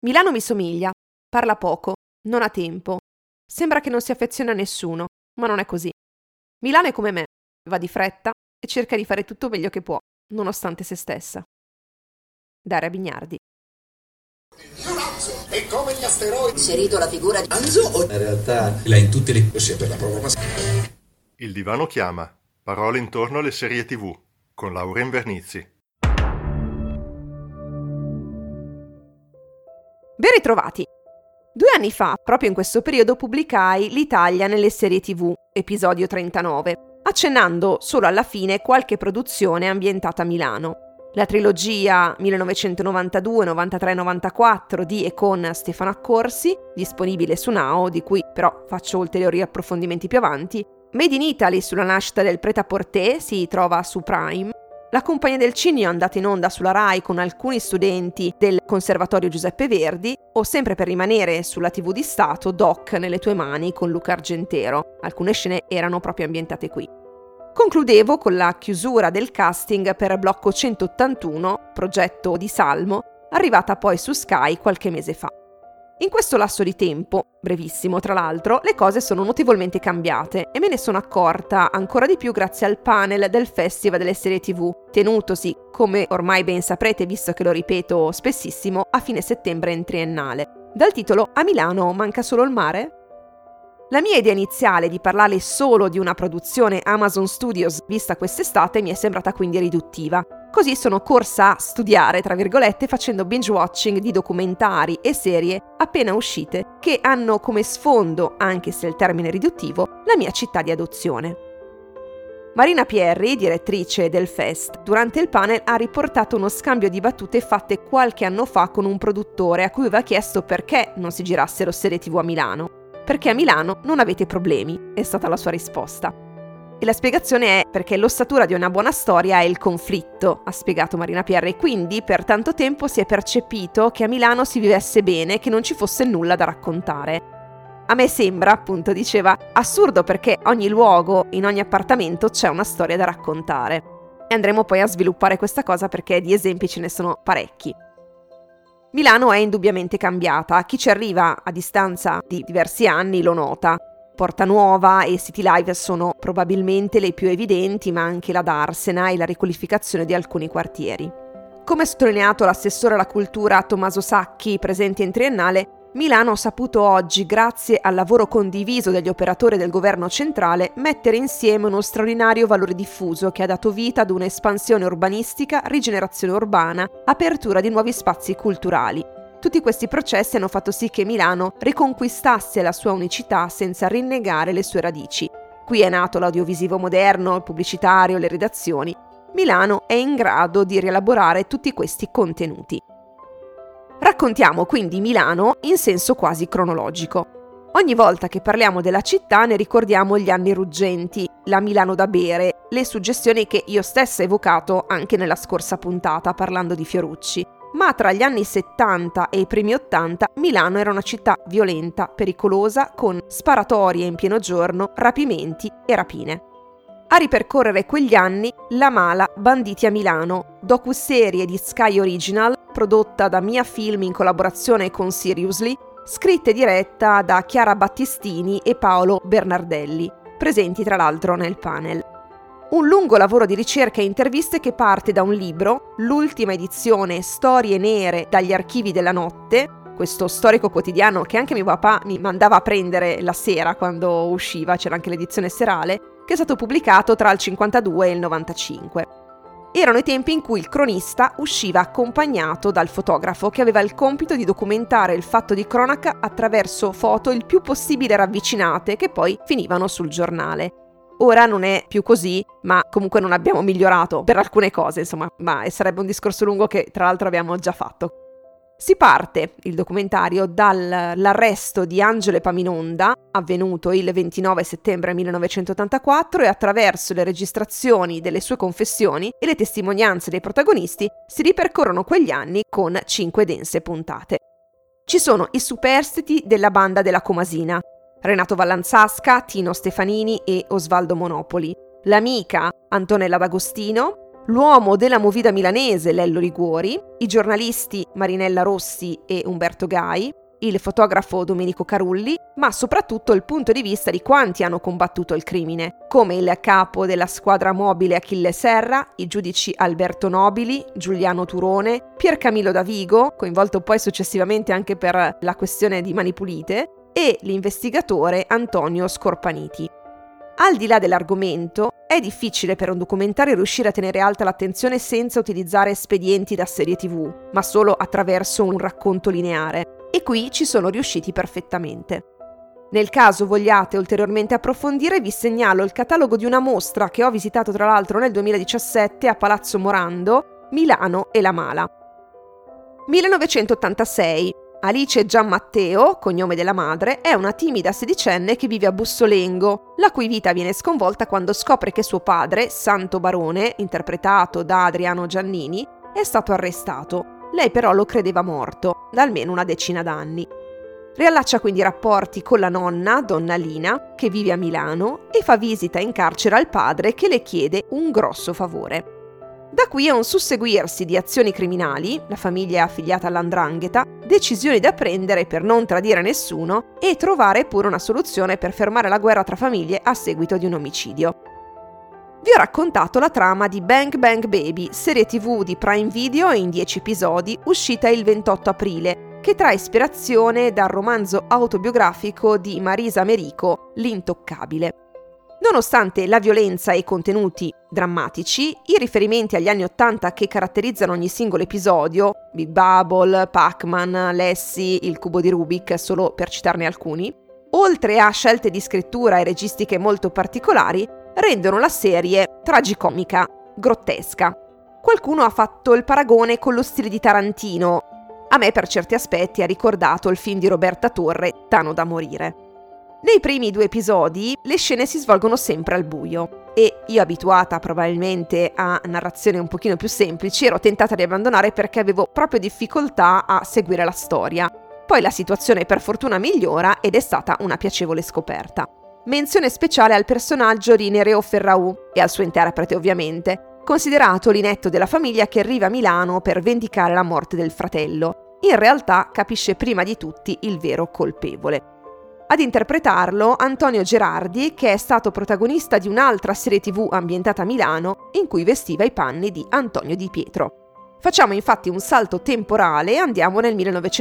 Milano mi somiglia, parla poco, non ha tempo. Sembra che non si affezioni a nessuno, ma non è così. Milano è come me, va di fretta e cerca di fare tutto meglio che può, nonostante se stessa. Daria Bignardi. È come gli asteroidi. Inserito la figura di Anzo o... In realtà la in tutte le... Ossia per la prova Il divano chiama. Parole intorno alle serie TV con Laura Invernizzi. Ben ritrovati! 2 anni fa, proprio in questo periodo, pubblicai L'Italia nelle serie TV, episodio 39, accennando solo alla fine qualche produzione ambientata a Milano. La trilogia 1992, 93, 94 di e con Stefano Accorsi, disponibile su Now, di cui però faccio ulteriori approfondimenti più avanti. Made in Italy sulla nascita del Pret-à-Porter si trova su Prime. La Compagnia del Cigno è andata in onda sulla Rai con alcuni studenti del Conservatorio Giuseppe Verdi, o sempre per rimanere sulla TV di Stato, Doc nelle tue mani con Luca Argentero. Alcune scene erano proprio ambientate qui. Concludevo con la chiusura del casting per Blocco 181, progetto di Salmo, arrivata poi su Sky qualche mese fa. In questo lasso di tempo, brevissimo tra l'altro, le cose sono notevolmente cambiate e me ne sono accorta ancora di più grazie al panel del Festival delle serie TV, tenutosi, come ormai ben saprete visto che lo ripeto spessissimo, a fine settembre in triennale. Dal titolo "A Milano manca solo il mare?". La mia idea iniziale di parlare solo di una produzione Amazon Studios vista quest'estate mi è sembrata quindi riduttiva. Così sono corsa a studiare, tra virgolette, facendo binge watching di documentari e serie appena uscite che hanno come sfondo, anche se il termine è riduttivo, la mia città di adozione. Marina Pierri, direttrice del Fest, durante il panel ha riportato uno scambio di battute fatte qualche anno fa con un produttore a cui aveva chiesto perché non si girassero serie TV a Milano. Perché a Milano non avete problemi, è stata la sua risposta. E la spiegazione è perché l'ossatura di una buona storia è il conflitto, ha spiegato Marina Pierri, e quindi per tanto tempo si è percepito che a Milano si vivesse bene, che non ci fosse nulla da raccontare. A me sembra, appunto, diceva, assurdo perché ogni luogo, in ogni appartamento c'è una storia da raccontare. E andremo poi a sviluppare questa cosa perché di esempi ce ne sono parecchi. Milano è indubbiamente cambiata, chi ci arriva a distanza di diversi anni lo nota. Porta Nuova e City Live sono probabilmente le più evidenti, ma anche la Darsena e la riqualificazione di alcuni quartieri. Come ha sottolineato l'assessore alla cultura Tommaso Sacchi, presente in triennale, Milano ha saputo oggi, grazie al lavoro condiviso degli operatori del governo centrale, mettere insieme uno straordinario valore diffuso che ha dato vita ad un'espansione urbanistica, rigenerazione urbana, apertura di nuovi spazi culturali. Tutti questi processi hanno fatto sì che Milano riconquistasse la sua unicità senza rinnegare le sue radici. Qui è nato l'audiovisivo moderno, il pubblicitario, le redazioni. Milano è in grado di rielaborare tutti questi contenuti. Raccontiamo quindi Milano in senso quasi cronologico. Ogni volta che parliamo della città ne ricordiamo gli anni ruggenti, la Milano da bere, le suggestioni che io stessa ho evocato anche nella scorsa puntata parlando di Fiorucci. Ma tra gli anni 70 e i primi 80 Milano era una città violenta, pericolosa, con sparatorie in pieno giorno, rapimenti e rapine. A ripercorrere quegli anni La Mala, Banditi a Milano, docuserie di Sky Original, prodotta da Mia Film in collaborazione con Seriously, scritta e diretta da Chiara Battistini e Paolo Bernardelli, presenti tra l'altro nel panel. Un lungo lavoro di ricerca e interviste che parte da un libro, l'ultima edizione Storie nere dagli archivi della notte, questo storico quotidiano che anche mio papà mi mandava a prendere la sera quando usciva, c'era anche l'edizione serale, che è stato pubblicato tra il 52 e il 95. Erano i tempi in cui il cronista usciva accompagnato dal fotografo che aveva il compito di documentare il fatto di cronaca attraverso foto il più possibile ravvicinate che poi finivano sul giornale. Ora non è più così, ma comunque non abbiamo migliorato per alcune cose, insomma, ma sarebbe un discorso lungo che tra l'altro abbiamo già fatto. Si parte, il documentario, dall'arresto di Angelo Epaminonda, avvenuto il 29 settembre 1984, e attraverso le registrazioni delle sue confessioni e le testimonianze dei protagonisti si ripercorrono quegli anni con 5 dense puntate. Ci sono i superstiti della banda della Comasina, Renato Vallanzasca, Tino Stefanini e Osvaldo Monopoli, l'amica Antonella D'Agostino, l'uomo della movida milanese Lello Liguori, i giornalisti Marinella Rossi e Umberto Gai, il fotografo Domenico Carulli, ma soprattutto il punto di vista di quanti hanno combattuto il crimine, come il capo della squadra mobile Achille Serra, i giudici Alberto Nobili, Giuliano Turone, Pier Camillo Davigo, coinvolto poi successivamente anche per la questione di Mani Pulite, e l'investigatore Antonio Scorpaniti. Al di là dell'argomento, è difficile per un documentario riuscire a tenere alta l'attenzione senza utilizzare espedienti da serie TV, ma solo attraverso un racconto lineare. E qui ci sono riusciti perfettamente. Nel caso vogliate ulteriormente approfondire, vi segnalo il catalogo di una mostra che ho visitato tra l'altro nel 2017 a Palazzo Morando, Milano e La Mala. 1986. Alice Gianmatteo, cognome della madre, è una timida sedicenne che vive a Bussolengo, la cui vita viene sconvolta quando scopre che suo padre, Santo Barone, interpretato da Adriano Giannini, è stato arrestato. Lei però lo credeva morto, da almeno una decina d'anni. Riallaccia quindi rapporti con la nonna, donna Lina, che vive a Milano, e fa visita in carcere al padre che le chiede un grosso favore. Da qui a un susseguirsi di azioni criminali, la famiglia è affiliata all''ndrangheta, decisioni da prendere per non tradire nessuno e trovare pure una soluzione per fermare la guerra tra famiglie a seguito di un omicidio. Vi ho raccontato la trama di Bang Bang Baby, serie TV di Prime Video in 10 episodi, uscita il 28 aprile, che trae ispirazione dal romanzo autobiografico di Marisa Merico, L'Intoccabile. Nonostante la violenza e i contenuti drammatici, i riferimenti agli anni '80 che caratterizzano ogni singolo episodio, Big Bubble, Pac-Man, Lassie, il cubo di Rubik, solo per citarne alcuni, oltre a scelte di scrittura e registiche molto particolari, rendono la serie tragicomica, grottesca. Qualcuno ha fatto il paragone con lo stile di Tarantino. A me per certi aspetti ha ricordato il film di Roberta Torre, Tano da morire. Nei primi 2 episodi le scene si svolgono sempre al buio e io, abituata probabilmente a narrazioni un pochino più semplici, ero tentata di abbandonare perché avevo proprio difficoltà a seguire la storia. Poi la situazione per fortuna migliora ed è stata una piacevole scoperta. Menzione speciale al personaggio di Nereo Ferraù e al suo interprete ovviamente, considerato l'inetto della famiglia che arriva a Milano per vendicare la morte del fratello. In realtà capisce prima di tutti il vero colpevole. Ad interpretarlo Antonio Gerardi, che è stato protagonista di un'altra serie TV ambientata a Milano in cui vestiva i panni di Antonio Di Pietro. Facciamo infatti un salto temporale e andiamo nel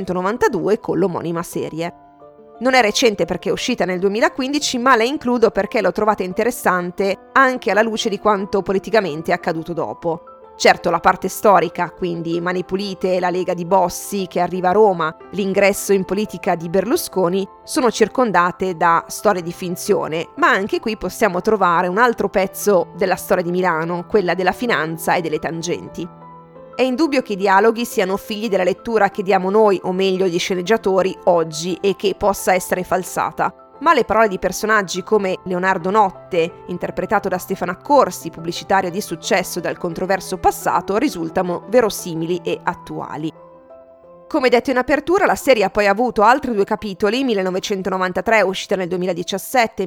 1992 con l'omonima serie. Non è recente perché è uscita nel 2015, ma la includo perché l'ho trovata interessante anche alla luce di quanto politicamente è accaduto dopo. Certo, la parte storica, quindi Mani Pulite e la Lega di Bossi che arriva a Roma, l'ingresso in politica di Berlusconi, sono circondate da storie di finzione, ma anche qui possiamo trovare un altro pezzo della storia di Milano, quella della finanza e delle tangenti. È indubbio che i dialoghi siano figli della lettura che diamo noi, o meglio gli sceneggiatori, oggi e che possa essere falsata. Ma le parole di personaggi come Leonardo Notte, interpretato da Stefano Accorsi, pubblicitario di successo dal controverso passato, risultano verosimili e attuali. Come detto in apertura, la serie ha poi avuto altri 2 capitoli, 1993 uscita nel 2017 e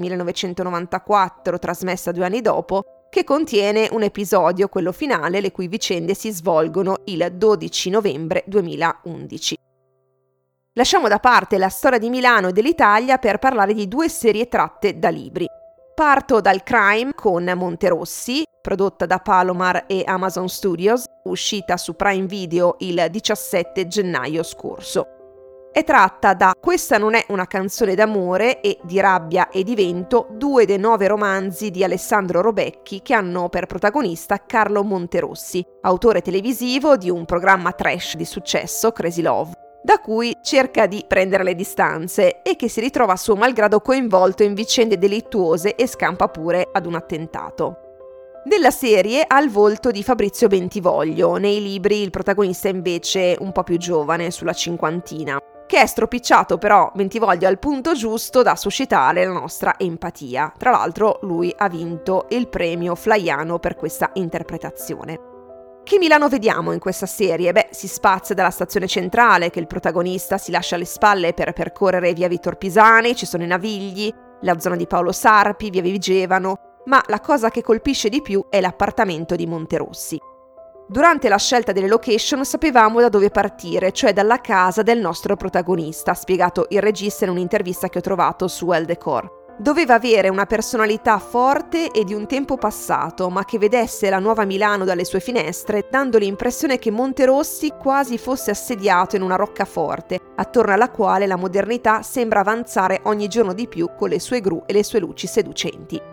1994 trasmessa 2 anni dopo, che contiene un episodio, quello finale, le cui vicende si svolgono il 12 novembre 2011. Lasciamo da parte la storia di Milano e dell'Italia per parlare di 2 serie tratte da libri. Parto dal crime con Monterossi, prodotta da Palomar e Amazon Studios, uscita su Prime Video il 17 gennaio scorso. È tratta da Questa non è una canzone d'amore e Di rabbia e di vento, 2 dei 9 romanzi di Alessandro Robecchi che hanno per protagonista Carlo Monterossi, autore televisivo di un programma trash di successo, Crazy Love, da cui cerca di prendere le distanze e che si ritrova a suo malgrado coinvolto in vicende delittuose e scampa pure ad un attentato. Della serie ha il volto di Fabrizio Bentivoglio, nei libri il protagonista è invece un po' più giovane, sulla cinquantina, che è stropicciato però Bentivoglio al punto giusto da suscitare la nostra empatia. Tra l'altro lui ha vinto il premio Flaiano per questa interpretazione. Che Milano vediamo in questa serie? Si spazia dalla stazione centrale, che il protagonista si lascia alle spalle per percorrere via Vittor Pisani, ci sono i Navigli, la zona di Paolo Sarpi, via Vigevano, ma la cosa che colpisce di più è l'appartamento di Monterossi. Durante la scelta delle location sapevamo da dove partire, cioè dalla casa del nostro protagonista, ha spiegato il regista in un'intervista che ho trovato su El Decor. Doveva avere una personalità forte e di un tempo passato, ma che vedesse la nuova Milano dalle sue finestre, dando l'impressione che Monterossi quasi fosse assediato in una roccaforte, attorno alla quale la modernità sembra avanzare ogni giorno di più con le sue gru e le sue luci seducenti.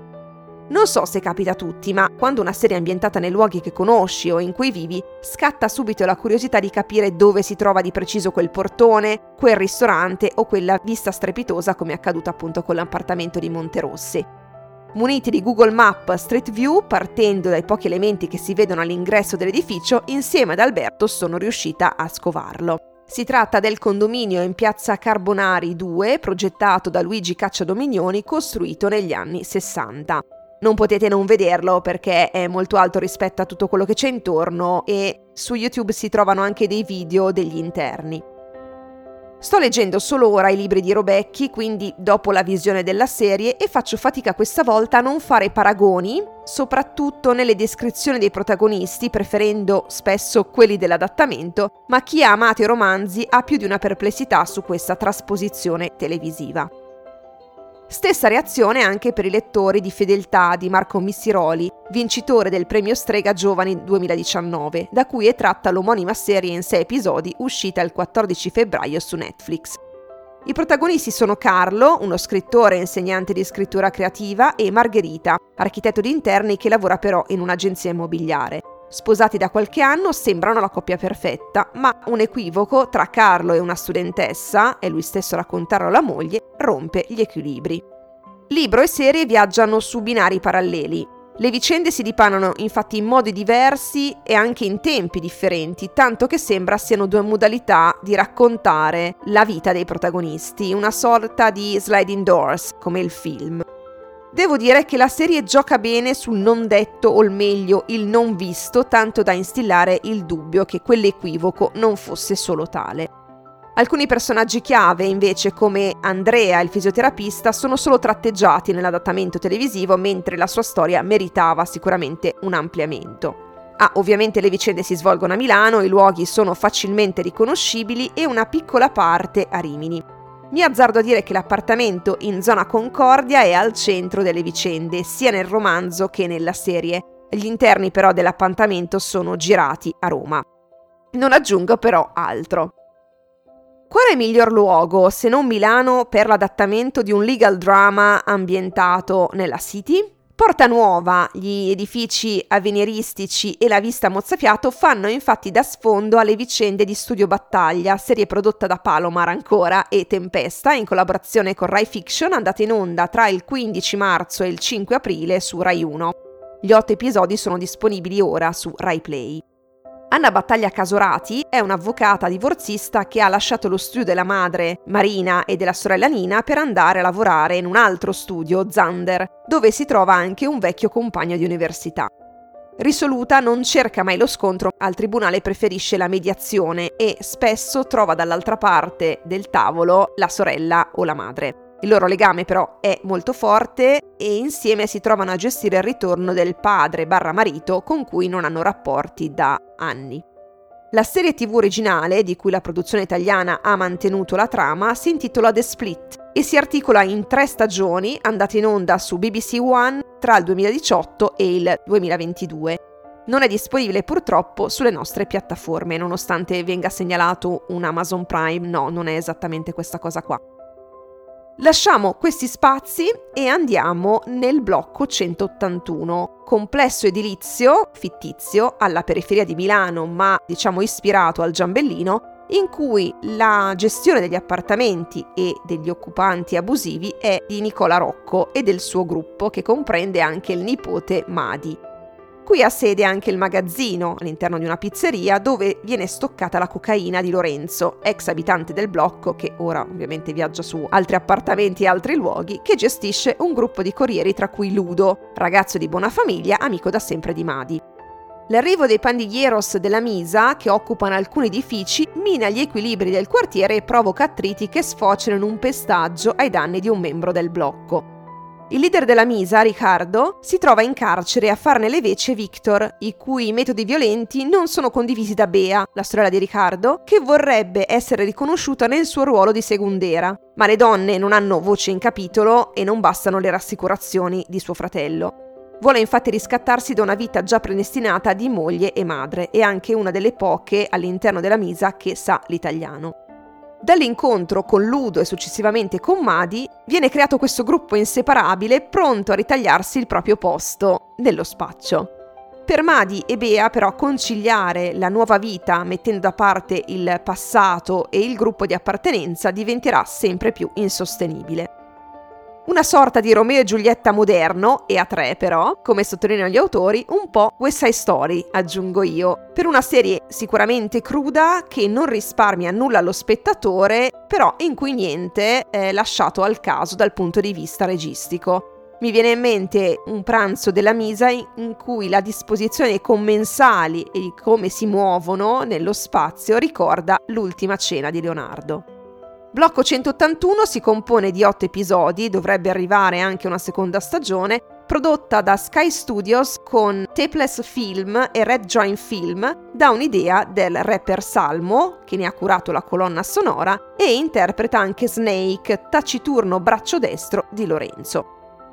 Non so se capita a tutti, ma quando una serie è ambientata nei luoghi che conosci o in cui vivi, scatta subito la curiosità di capire dove si trova di preciso quel portone, quel ristorante o quella vista strepitosa come è accaduto appunto con l'appartamento di Monterossi. Muniti di Google Map Street View, partendo dai pochi elementi che si vedono all'ingresso dell'edificio, insieme ad Alberto sono riuscita a scovarlo. Si tratta del condominio in piazza Carbonari 2, progettato da Luigi Cacciadominioni, costruito negli anni 60. Non potete non vederlo perché è molto alto rispetto a tutto quello che c'è intorno e su YouTube si trovano anche dei video degli interni. Sto leggendo solo ora i libri di Robecchi, quindi dopo la visione della serie, e faccio fatica questa volta a non fare paragoni, soprattutto nelle descrizioni dei protagonisti, preferendo spesso quelli dell'adattamento, ma chi ha amato i romanzi ha più di una perplessità su questa trasposizione televisiva. Stessa reazione anche per i lettori di Fedeltà di Marco Missiroli, vincitore del premio Strega Giovani 2019, da cui è tratta l'omonima serie in 6 episodi uscita il 14 febbraio su Netflix. I protagonisti sono Carlo, uno scrittore e insegnante di scrittura creativa, e Margherita, architetto di interni che lavora però in un'agenzia immobiliare. Sposati da qualche anno, sembrano la coppia perfetta, ma un equivoco tra Carlo e una studentessa, e lui stesso raccontarlo alla moglie, rompe gli equilibri. Libro e serie viaggiano su binari paralleli. Le vicende si dipanano infatti in modi diversi e anche in tempi differenti, tanto che sembra siano 2 modalità di raccontare la vita dei protagonisti, una sorta di sliding doors, come il film. Devo dire che la serie gioca bene sul non detto o meglio il non visto, tanto da instillare il dubbio che quell'equivoco non fosse solo tale. Alcuni personaggi chiave, invece, come Andrea, il fisioterapista, sono solo tratteggiati nell'adattamento televisivo, mentre la sua storia meritava sicuramente un ampliamento. Ovviamente le vicende si svolgono a Milano, i luoghi sono facilmente riconoscibili e una piccola parte a Rimini. Mi azzardo a dire che l'appartamento in zona Concordia è al centro delle vicende, sia nel romanzo che nella serie. Gli interni però dell'appartamento sono girati a Roma. Non aggiungo però altro. Qual è il miglior luogo, se non Milano, per l'adattamento di un legal drama ambientato nella City? Porta Nuova, gli edifici avveniristici e la vista mozzafiato fanno infatti da sfondo alle vicende di Studio Battaglia, serie prodotta da Palomar ancora e Tempesta in collaborazione con Rai Fiction, andata in onda tra il 15 marzo e il 5 aprile su Rai 1. Gli 8 episodi sono disponibili ora su Rai Play. Anna Battaglia Casorati è un'avvocata divorzista che ha lasciato lo studio della madre, Marina, e della sorella Nina per andare a lavorare in un altro studio, Zander, dove si trova anche un vecchio compagno di università. Risoluta, non cerca mai lo scontro, al tribunale preferisce la mediazione e spesso trova dall'altra parte del tavolo la sorella o la madre. Il loro legame però è molto forte e insieme si trovano a gestire il ritorno del padre/marito con cui non hanno rapporti da anni. La serie TV originale, di cui la produzione italiana ha mantenuto la trama, si intitola The Split e si articola in 3 stagioni andate in onda su BBC One tra il 2018 e il 2022. Non è disponibile purtroppo sulle nostre piattaforme, nonostante venga segnalato un Amazon Prime. No, non è esattamente questa cosa qua. Lasciamo questi spazi e andiamo nel blocco 181, complesso edilizio fittizio alla periferia di Milano, ma diciamo ispirato al Giambellino, in cui la gestione degli appartamenti e degli occupanti abusivi è di Nicola Rocco e del suo gruppo, che comprende anche il nipote Madi. Qui ha sede anche il magazzino, all'interno di una pizzeria, dove viene stoccata la cocaina di Lorenzo, ex abitante del blocco, che ora ovviamente viaggia su altri appartamenti e altri luoghi, che gestisce un gruppo di corrieri tra cui Ludo, ragazzo di buona famiglia, amico da sempre di Madi. L'arrivo dei pandilleros della Misa, che occupano alcuni edifici, mina gli equilibri del quartiere e provoca attriti che sfociano in un pestaggio ai danni di un membro del blocco. Il leader della Misa, Riccardo, si trova in carcere a farne le veci Victor, i cui metodi violenti non sono condivisi da Bea, la sorella di Riccardo, che vorrebbe essere riconosciuta nel suo ruolo di segundera. Ma le donne non hanno voce in capitolo e non bastano le rassicurazioni di suo fratello. Vuole infatti riscattarsi da una vita già predestinata di moglie e madre, e anche una delle poche all'interno della Misa che sa l'italiano. Dall'incontro con Ludo e successivamente con Madi viene creato questo gruppo inseparabile pronto a ritagliarsi il proprio posto nello spaccio. Per Madi e Bea però conciliare la nuova vita mettendo da parte il passato e il gruppo di appartenenza diventerà sempre più insostenibile. Una sorta di Romeo e Giulietta moderno, e a tre però, come sottolineano gli autori, un po' West Side Story, aggiungo io, per una serie sicuramente cruda che non risparmia nulla allo spettatore, però in cui niente è lasciato al caso dal punto di vista registico. Mi viene in mente Un pranzo della Misa in cui la disposizione dei commensali e di come si muovono nello spazio ricorda L'ultima cena di Leonardo. Blocco 181 si compone di 8 episodi, dovrebbe arrivare anche una seconda stagione, prodotta da Sky Studios con Tapeless Film e Red Joint Film, da un'idea del rapper Salmo, che ne ha curato la colonna sonora, e interpreta anche Snake, taciturno braccio destro di Lorenzo.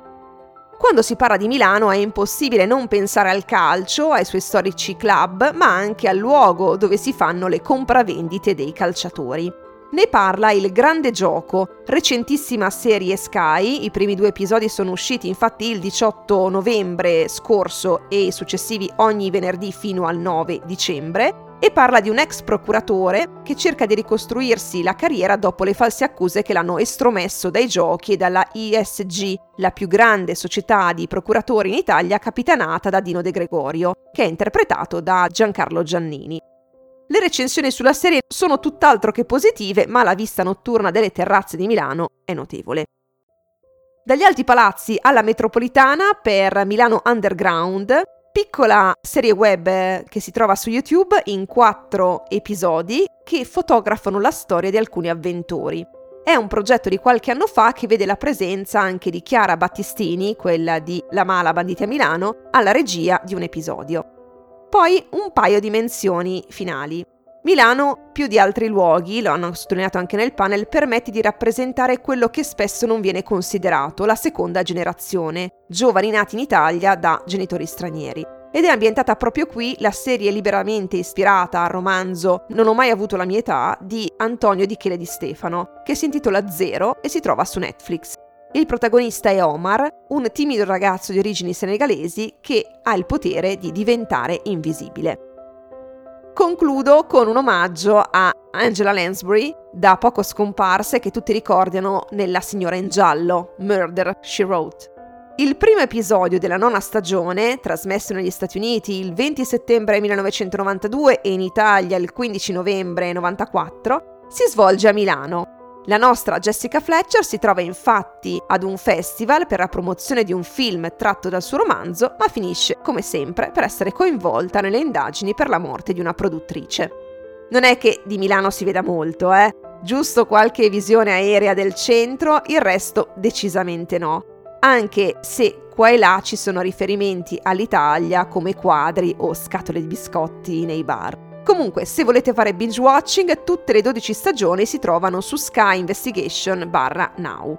Quando si parla di Milano è impossibile non pensare al calcio, ai suoi storici club, ma anche al luogo dove si fanno le compravendite dei calciatori. Ne parla Il Grande Gioco, recentissima serie Sky, i primi 2 episodi sono usciti infatti il 18 novembre scorso e i successivi ogni venerdì fino al 9 dicembre, e parla di un ex procuratore che cerca di ricostruirsi la carriera dopo le false accuse che l'hanno estromesso dai giochi e dalla ISG, la più grande società di procuratori in Italia capitanata da Dino De Gregorio, che è interpretato da Giancarlo Giannini. Le recensioni sulla serie sono tutt'altro che positive, ma la vista notturna delle terrazze di Milano è notevole. Dagli alti palazzi alla metropolitana per Milano Underground, piccola serie web che si trova su YouTube in 4 episodi che fotografano la storia di alcuni avventori. È un progetto di qualche anno fa che vede la presenza anche di Chiara Battistini, quella di La Mala Banditi a Milano, alla regia di un episodio. Poi un paio di menzioni finali. Milano, più di altri luoghi, lo hanno sottolineato anche nel panel, permette di rappresentare quello che spesso non viene considerato, la seconda generazione, giovani nati in Italia da genitori stranieri. Ed è ambientata proprio qui la serie liberamente ispirata al romanzo Non ho mai avuto la mia età di Antonio Di Chele Di Stefano, che si intitola Zero e si trova su Netflix. Il protagonista è Omar, un timido ragazzo di origini senegalesi che ha il potere di diventare invisibile. Concludo con un omaggio a Angela Lansbury, da poco scomparsa e che tutti ricordano nella Signora in giallo, Murder, She Wrote. Il primo episodio della 9ª stagione, trasmesso negli Stati Uniti il 20 settembre 1992 e in Italia il 15 novembre 1994, si svolge a Milano. La nostra Jessica Fletcher si trova infatti ad un festival per la promozione di un film tratto dal suo romanzo, ma finisce, come sempre, per essere coinvolta nelle indagini per la morte di una produttrice. Non è che di Milano si veda molto, giusto qualche visione aerea del centro, il resto decisamente no, anche se qua e là ci sono riferimenti all'Italia come quadri o scatole di biscotti nei bar. Comunque, se volete fare binge watching, tutte le 12 stagioni si trovano su Sky Investigation/Now.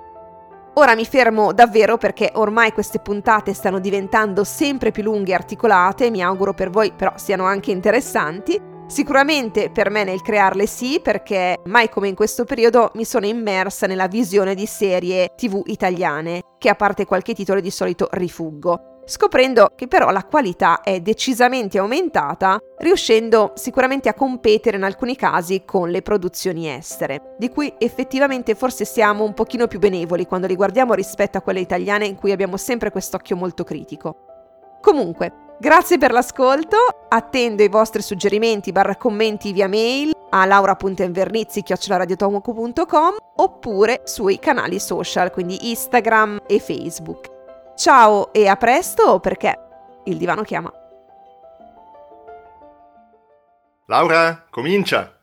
Ora mi fermo davvero perché ormai queste puntate stanno diventando sempre più lunghe e articolate, mi auguro per voi però siano anche interessanti. Sicuramente per me nel crearle sì, perché mai come in questo periodo mi sono immersa nella visione di serie TV italiane, che a parte qualche titolo di solito rifuggo, scoprendo che però la qualità è decisamente aumentata, riuscendo sicuramente a competere in alcuni casi con le produzioni estere, di cui effettivamente forse siamo un pochino più benevoli quando li guardiamo rispetto a quelle italiane in cui abbiamo sempre quest'occhio molto critico. Comunque, grazie per l'ascolto, attendo i vostri suggerimenti / commenti via mail a laura.invernizzi@radiotomoco.com oppure sui canali social, quindi Instagram e Facebook. Ciao e a presto perché il divano chiama. Laura, comincia!